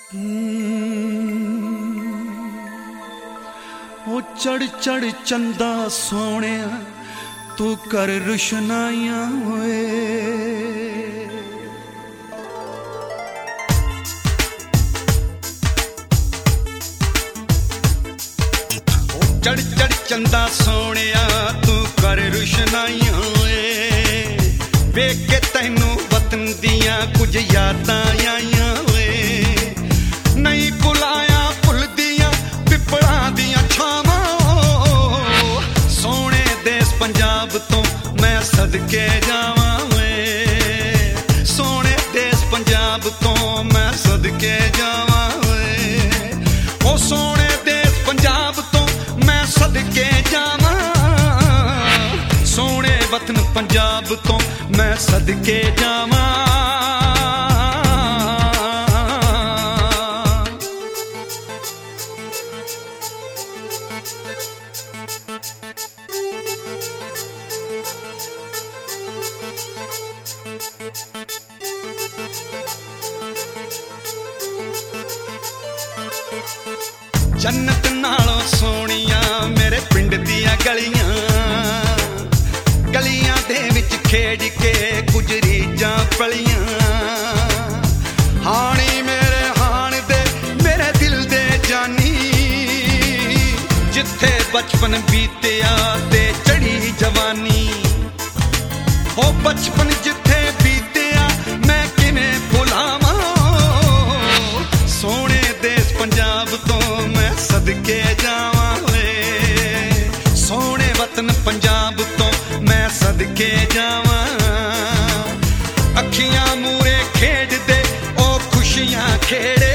ओ चढ़ चढ़ चंदा सोने तू कर रुशनाइयां होए। चढ़ चढ़ चंदा सोने तू कर रुशनाइयां होए। वेख के तैनू वतन दियां कुछ यादां आइयां होए। नहीं बुलाया भुल दियां पिपड़ां दियां छावां। सोने देश पंजाब तो मैं सदके जावां वे। सोने देश पंजाब तो मैं सदके जावां वे। ओ सोने देश पंजाब तो मैं सदके जावां। सोने वतन पंजाब तो मैं सदके जावां। जन्नत नालों सोनिया मेरे पिंड दियां गलियां। गलियां दे विच खेड के कुछ रीजां पलियां। हानी मेरे हान दे मेरे दिल दे जानी। जिथे बचपन बीतिया ते चढ़ी जवानी। ओ बचपन जिथे बीतिया मैं किवें भुलावां। सोने देश पंजाब तो मैं सदके जावां वे। सोने वतन पंजाब तो मैं सदके जावां। अखियां मूरे खेड दे ओ खुशियां खेड़े।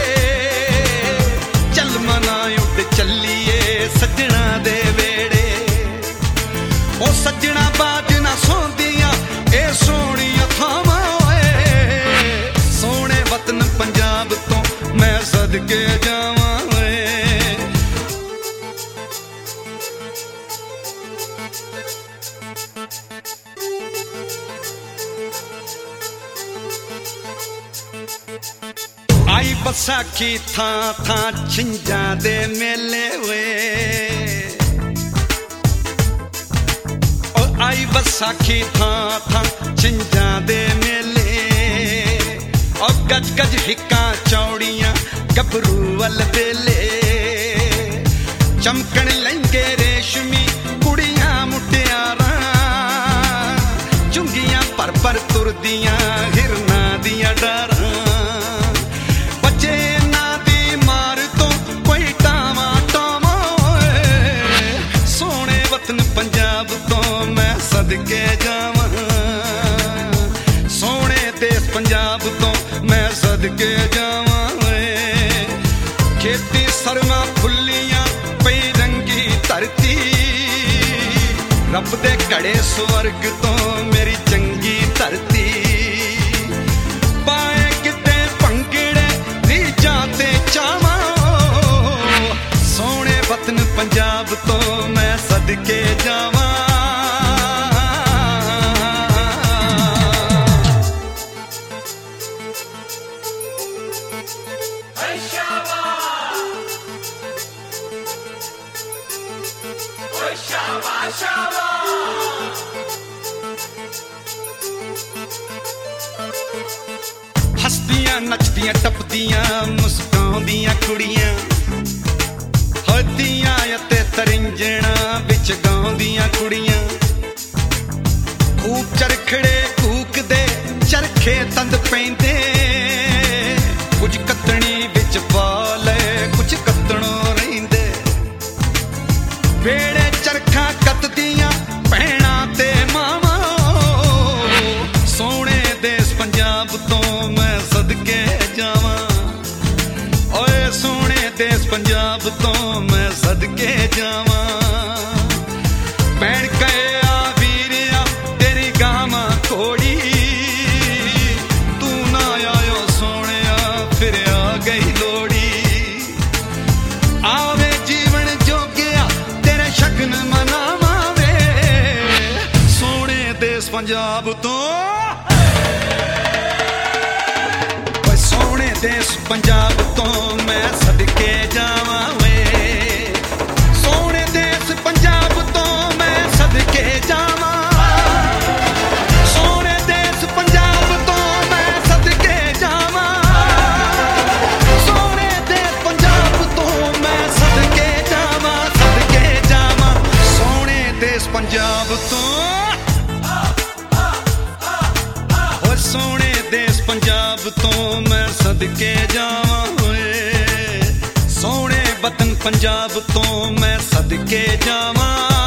चल मना उठ चलिए सजना दे वेड़े। ओ सजना बाज ना सोंदियां ए सोहणियां थावां ओए। सोने वतन पंजाब तो मैं सदके जावां वे। आई बसाखी थां थां छिंजां दे मेले वे। ओ आई बसाखी थां थां छिंजां दे मेले। और गज गज हिक्कां चौड़ियां गभरू वल बेले। चमकण लहंगे रेशमी कुड़ियां मुटियारां। चुंगियां पर पर तुरदियां हिरनां दियां डारां। बचे ना दी मार तो कोई टावा टावा। सोने वतन पंजाब तो मैं सदके जावां। सोने देश पंजाब तो मैं सदके जावां। खेती सरमा फुल्लियां पई रंगी धरती। रब दे घड़े स्वर्ग तो मेरी चंगी धरती। पाए किते भंगड़े रीजां ते चावां। सोने वतन पंजाब तो मैं सदके जावां। हसदियां नचदियां टपदियां मुस्काउंदियां कुड़ियां। होदियां ते तरिंजणा विच गाउंदियां कुड़ियां। खूब चरखड़े कूकदे चरखे तंद पैंदे। कुछ कतणी विच बाल कुछ कतणों रहिंदे। वेड़े चरखा कतदियां भैणां ते मावां। सोने देश पंजाब तो मैं सदके जावां। ओए सोने देश पंजाब तो मैं सदके जावां। भैण कहे आ वीरिया तेरी गावां कोड़ी। तू ना आयो सोनिया फिर आ गई लोड़ी। आवे जीवन जोगिया तेरे शगन मनावां वे। सोने देश पंजाब तो सोने देश ਦੇਸ ਪੰਜਾਬ ਤੋਂ ਮੈਂ ਸਦਕੇ ਜਾਵਾਂ ਵੇ, ਸੋਹਣੇ ਦੇਸ ਪੰਜਾਬ ਤੋਂ ਮੈਂ ਸਦਕੇ ਜਾਵਾਂ, ਸੋਹਣੇ ਦੇਸ ਪੰਜਾਬ ਤੋਂ ਮੈਂ ਸਦਕੇ ਜਾਵਾਂ, ਸੋਹਣੇ ਦੇਸ ਪੰਜਾਬ ਤੋਂ ਮੈਂ ਸਦਕੇ ਜਾਵਾਂ, ਸਦਕੇ ਜਾਵਾਂ, ਸੋਹਣੇ ਦੇਸ ਪੰਜਾਬ ਤੋਂ, ਓ ਸੋਹਣੇ ਦੇਸ ਪੰਜਾਬ ਤੋਂ ਮੈਂ ਸਦਕੇ ਜਾਵਾਂ ਓਏ, ਸੋਹਣੇ ਵਤਨ ਪੰਜਾਬ ਤੋਂ ਮੈਂ ਸਦਕੇ ਜਾਵਾਂ।